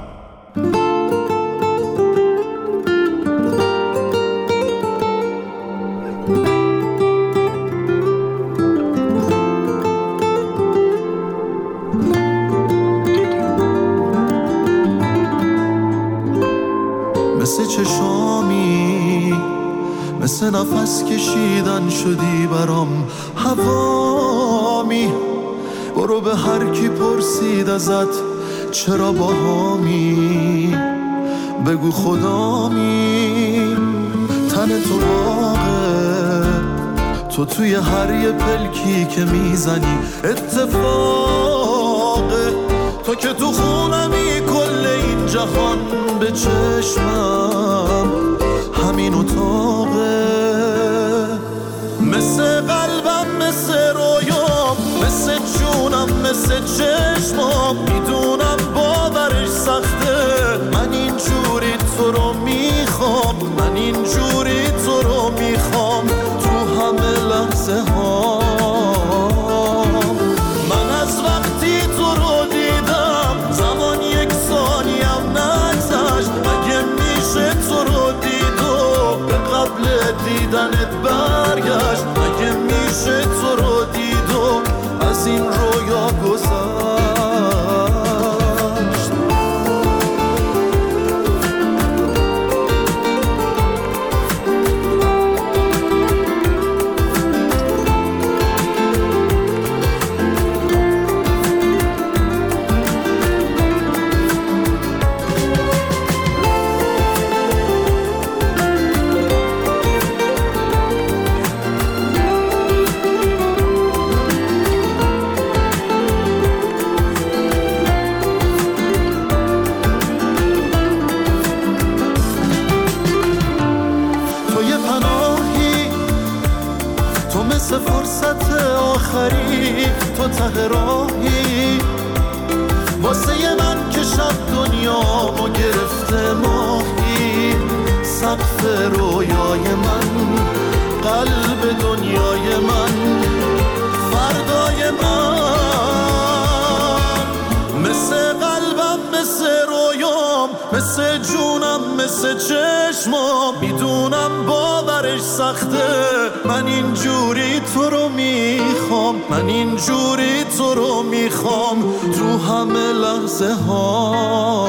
مثل چشامی، مثل نفس کشیدن شدی برام هوامی. برو به هر کی پرسید ازت چرا باهامی، بگو خدامی. تن تو باغه، تو توی هر یه پلکی که میزنی اتفاقه. تو که تو خونمی کل این جهان به چشمم همین اتاقه. مثل قلبم، مثل رویام، مثل جونم، مثل چشمام. میدونم باورش سخته، من اینجوری تو رو میخوام، من اینجوری تو رو میخوام تو همه لحظه ها. من از وقتی تو رو دیدم زمان یک ثانیم نگذشت. مگه میشه تو رو دید و به قبل دیدنت برگشت؟ مگه میشه تو رو دید و از این رویا گذشت؟ مثل فرصت آخری تو ته راهی واسه من که شب دنیامو گرفته ماهی سقف رویای من قلب دنیای من فردای من مثل قلبم مثل رویام مثل جونم مثل چشمام میدونم باورش سخته من اینجوری تو رو میخوام من اینجوری تو رو میخوام تو همه لحظه ها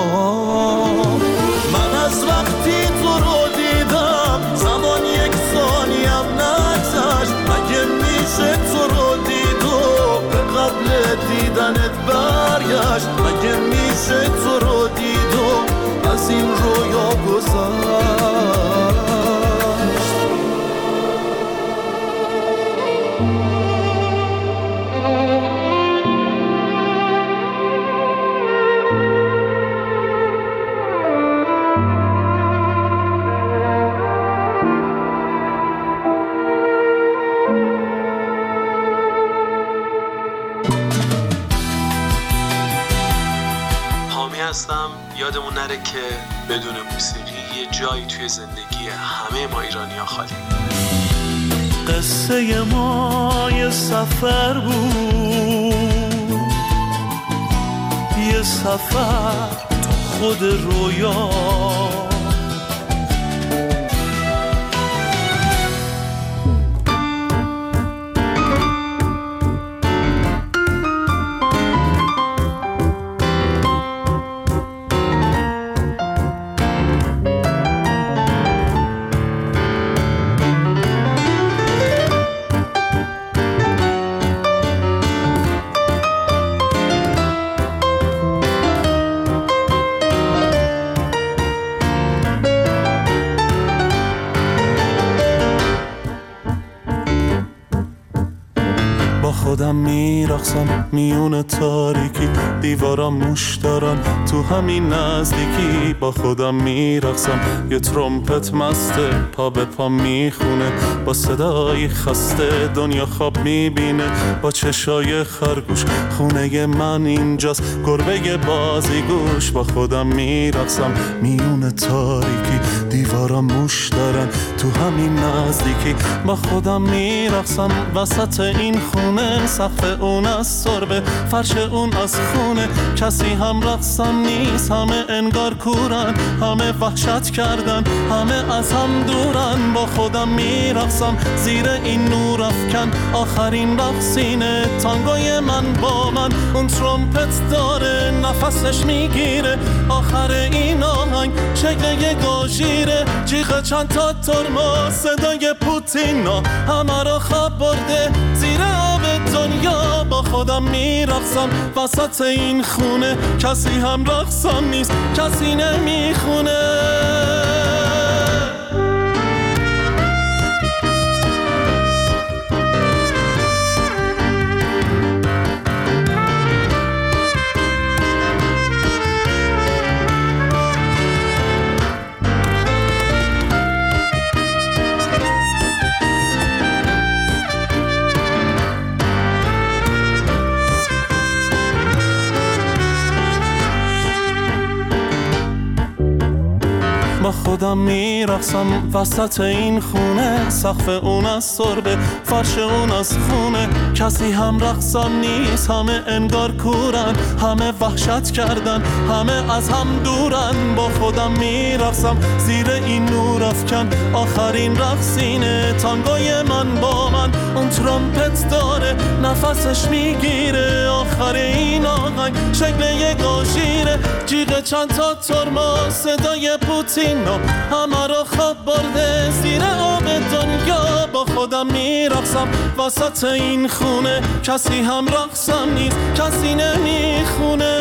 من از وقتی تو رو دیدم زمان یک ثانیم نگذشت مگه میشه تو رو دید و به قبل دیدنت برگشت مگه میشه تو رو دید و از این رویا گذشت یادمون نره که بدون موسیقی یه جایی توی زندگی همه ما ایرانی‌ها خالی. قصه ما یه سفر بود یه سفر تو خود رویا خودم میرقصم میون تاریکی دیوارم موش دارن تو همین نزدیکی با خودم میرقصم یه ترومپت مسته پا به پا میخونه با صدای خسته دنیا خواب میبینه با چشای خرگوش خونه من اینجاست گربه بازی گوش با خودم میرقصم میون تاریکی دیوارم موش دارن تو همین نزدیکی با خودم میرقصم وسط این خونه سقف اون از سربه فرش اون از خونه کسی هم رقصم نیست همه انگار کورن همه وحشت کردن همه از هم دورن با خودم میرقصم زیر این نور افکن آخرین رقصینه تانگوی من با من اون ترومپت داره نفسش میگیره آخر این آهنگ شکل یه گاژیره جیغ چند تا ترمز صدای پوتینا همه را خواب برده زیر آب دنیا با خودم میرقصم وسط این خونه کسی هم رقصم نیست کسی نمیخونه خودم میرقصم وسط این خونه سقف اون از سربه فرش اون از خونه کسی هم رقصم نیست همه انگار کورن همه وحشت کردن همه از هم دورن با خودم میرقصم زیر این نور افکن آخرین رقصینه تانگوی من با من اون ترومپت داره نفسش میگیره آخر این آهنگ شکل یه گاژیره جیغ چند تا ترمز صدای پوتینا همه را خواب برده زیر آب دنیا با خودم میرقصم وسط این خونه کسی هم رقصم نیست کسی نمیخونه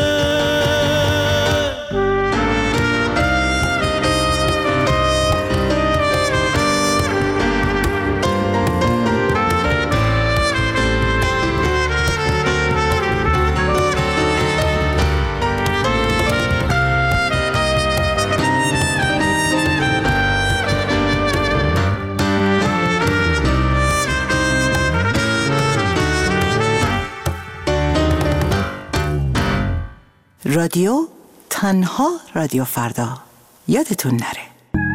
رادیو تنها رادیو فردا یادتون نره.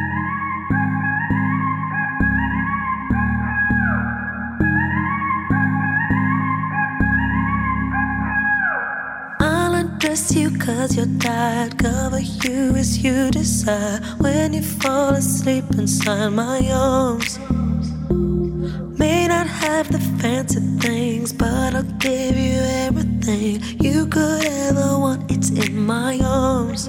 I'll undress you cause you're tired, cover you as you desire. When you fall asleep inside my arms, may not have the fancy things, but I'll give you everything you could ever want. It's in my arms.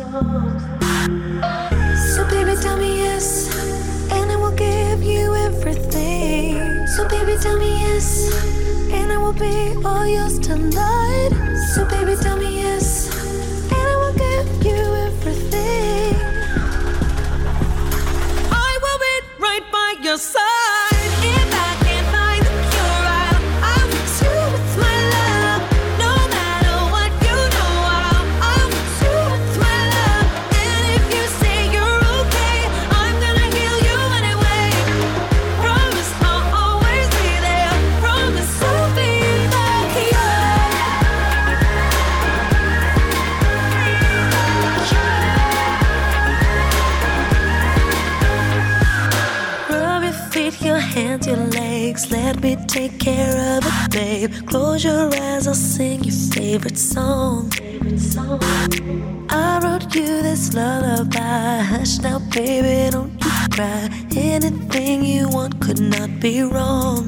So baby tell me yes, and I will give you everything. So baby tell me yes, and I will be all yours tonight. So baby tell me yes, and I will give you everything. I will be right by your side. If I can't find the cure, I'll, I'll fix you with my love. No matter what, you know I'll, I'll fix you with my love. And if you say you're okay, I'm gonna heal you anyway. Promise I'll always be there. Promise I'll be there. Rub your feet, your hands, your legs. Let me take care of it, babe. Close your eyes, I'll sing your favorite song. I wrote you this lullaby. Hush now, baby, don't you cry. Anything you want could not be wrong.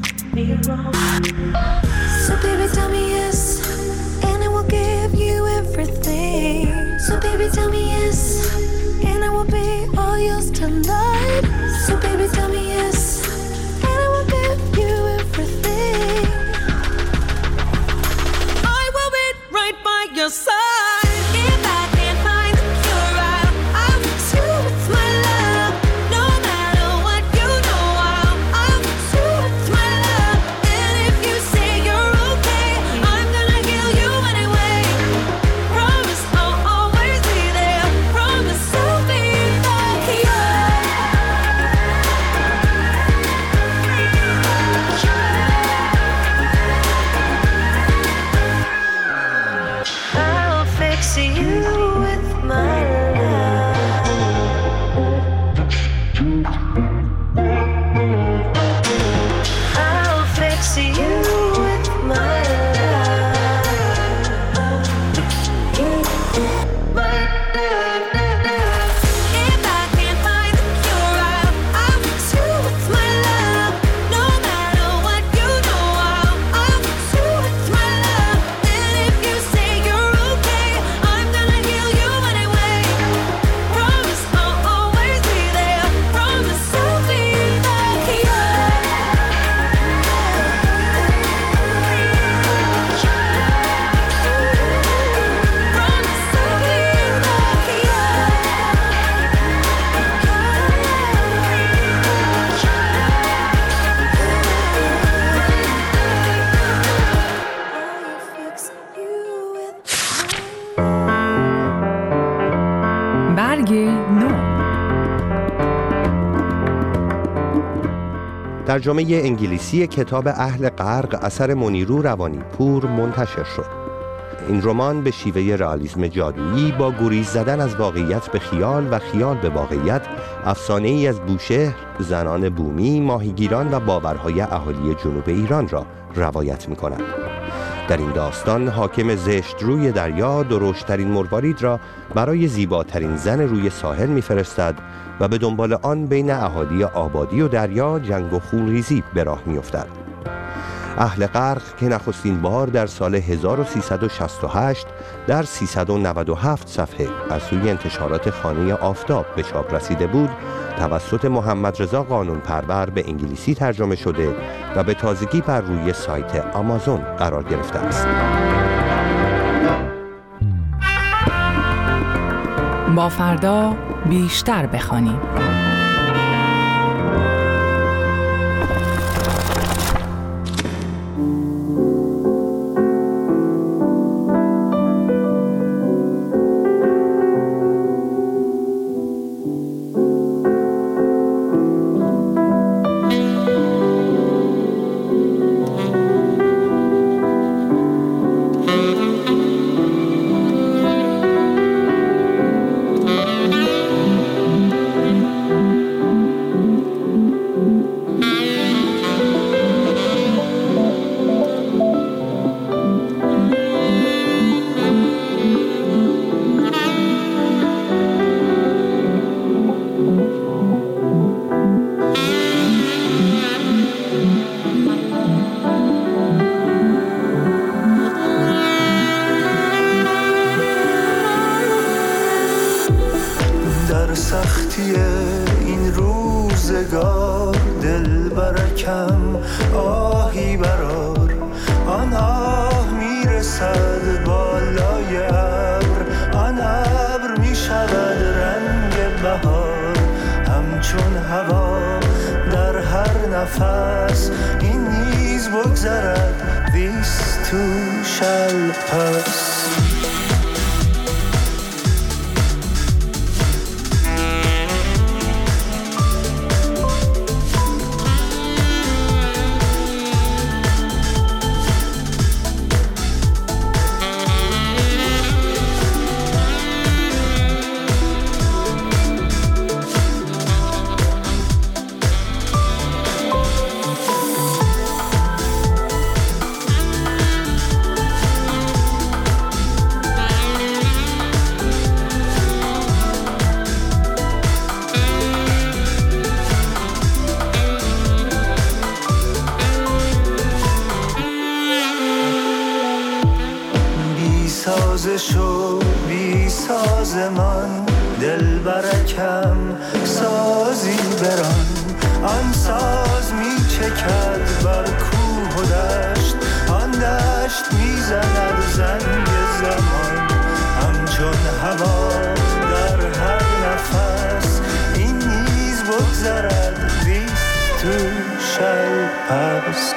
So baby, tell me yes, and I will give you everything. So baby, tell me yes, and I will be all yours tonight. So baby, tell me yes, and I will give you everything. I will be right by your side. If I can't find the cure, I'll, I'll fix you with my love. No matter what, you know I'll, I'll fix you with my love. And if you say you're okay, I'm gonna heal you anyway. Promise I'll always be there. Promise I'll be I'll fix you with my love. I'll fix you with my love. If I can't find the cure, I'll, I'll fix you with my love. No matter what, you know I'll, I'll fix you with my love. And if you say you're okay, I'm gonna heal you anyway. Promise I'll always be there. Promise I'll be there. برگ نو. ترجمه انگلیسی کتاب اهل غرق اثر منیرو روانی پور منتشر شد. این رمان به شیوه رئالیسم جادویی با گریز زدن از واقعیت به خیال و خیال به واقعیت، افسانه‌ای از بوشهر، زنان بومی، ماهیگیران و باورهای اهالی جنوب ایران را روایت می‌کند. در این داستان حاکم زشت روی دریا درشترین مروارید را برای زیباترین زن روی ساحل می‌فرستد و به دنبال آن بین اهالی آبادی و دریا جنگ و خونریزی به راه می‌افتد. اهل غرق که نخستین بار در سال هزار و سیصد و شصت و هشت در سیصد و نود و هفت صفحه از سوی انتشارات خانه آفتاب به چاپ رسیده بود، توسط محمد رضا قانونپرور به انگلیسی ترجمه شده و به تازگی بر روی سایت آمازون قرار گرفته است. با فردا بیشتر بخوانیم. نفس این نیز بگذرد This too shall pass شو بی ساز من دل برکم سازی بران آن ساز می چکد بر کوه و دشت آن دشت می زند زنگ زمان همچون هوا در هر نفس این نیز بگذرد This too shall pass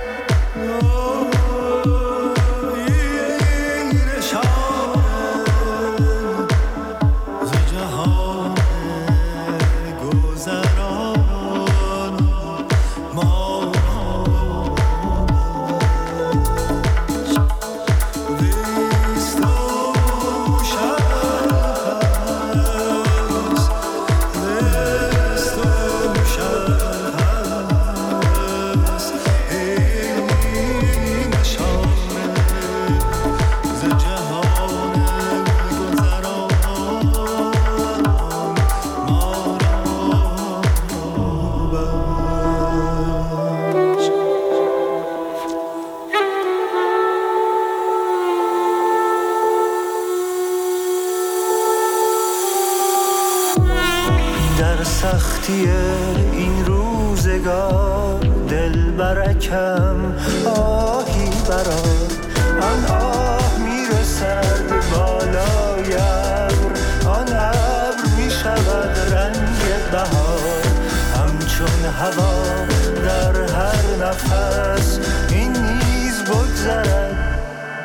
سختی این روزگار دل برکم آهی برار آن آه میرسد بالای ابر آن ابر میشود رنگ بهار همچون هوا در هر نفس این نیز بگذرد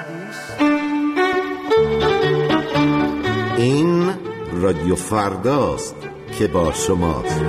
این رادیو فرداست که با شماست.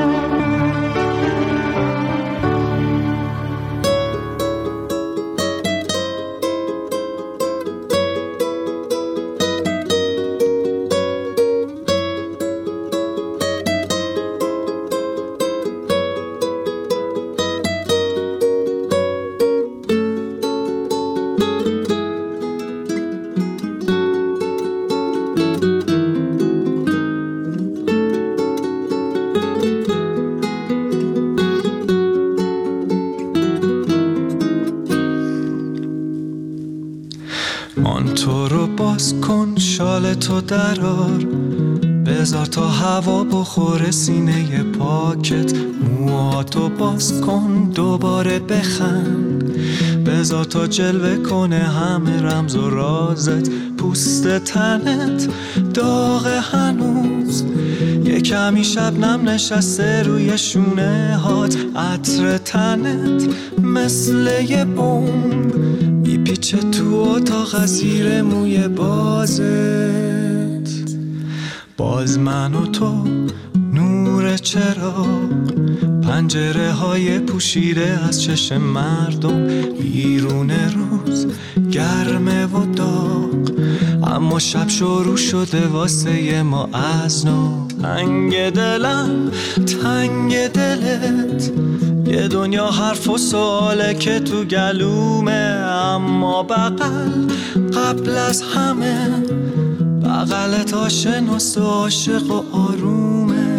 تو درار بذار تا هوا بخوره سینه پاکت موهاتو باز کن دوباره بخند بذار تا جلوه کنه همه رمز و رازت پوست تنت داغ هنوز یه کمی شبنم نشسته روی شونه هات عطر تنت مثل یه بمب میپیچه تو اتاق زیر موی بازت باز من و تو نور چراغ پنجره های پوشیده از چشم مردم بیرون روز گرمه و داغ اما شب شروع شده واسه ما از نو تنگ دلم تنگ دلت یه دنیا حرف و سواله که تو گلومه اما بغل قبل از همه بغلت آشناس و عاشق و آرومه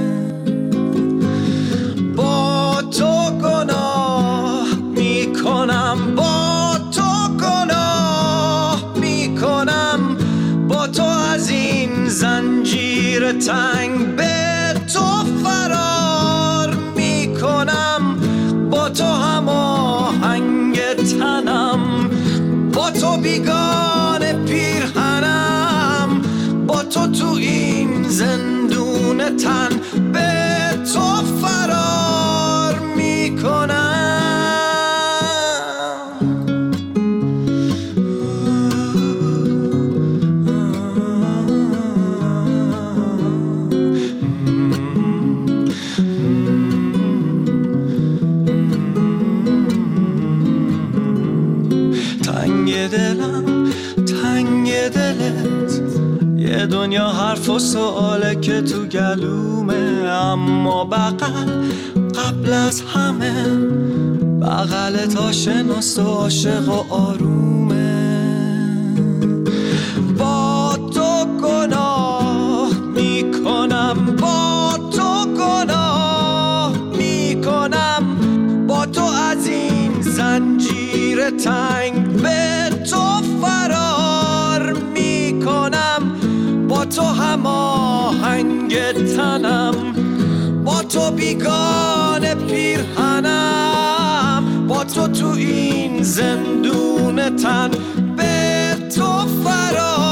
با تو گناه میکنم با تو گناه میکنم با تو از این زنجیر تنگ به تو فرار میکنم با تو هماهنگ تنم با تو بیگانه پیرهنم با تو تو این زندون تن به تو فرار میکنم تنگ دلم تنگ دلت، یه دنیا حرف و سواله که تو گلومه، اما بغل قبل از همه بغلت آشناست و عاشق و آرومه. با تو گناه میکنم، با تو گناه میکنم، با تو از این زنجیر تنگ به تو فرار میکنم، با تو هماهنگ تنم، با تو بیگانه پیرهنم، با تو تو این زندون تن به تو فرار